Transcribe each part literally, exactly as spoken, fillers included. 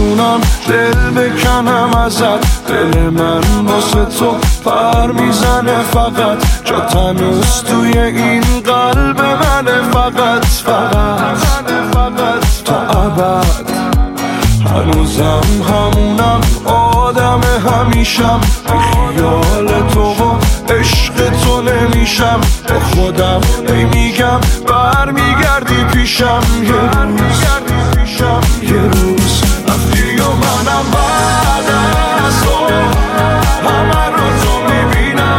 میتونم دل بکنم ازت. دل من واسه تو پر میزنه فقط، جا تنوز توی این قلب منه فقط فقط تا ابد. هنوزم همونم آدم همیشم، بی خیال تو و عشق تو نمیشم. با خودم ای میگم برمیگردی پیشم یه روز یه روز رفتی و منم بعد از تو همه رو تو میبینم.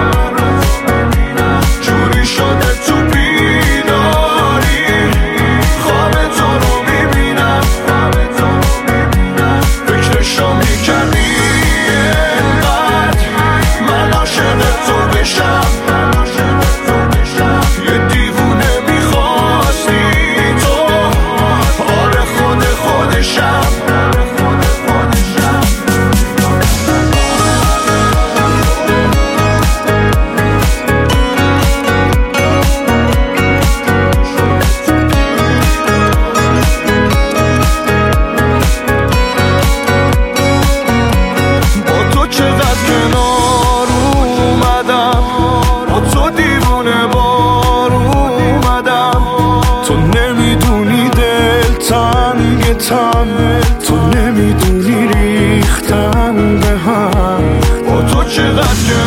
جوری شده تو بیداری خواب تو رو میبینم. فکرشو میکردی انقدر من عاشق تو بشم. یه دیوونه میخواستی تو، آره خود خودشم. با تو چقدر کنار اومدم، با تو دیوونه بار اومدم. تو نمیدونی دل تنگ تن، تو نمیدونی ریختن به هم. با تو چقدر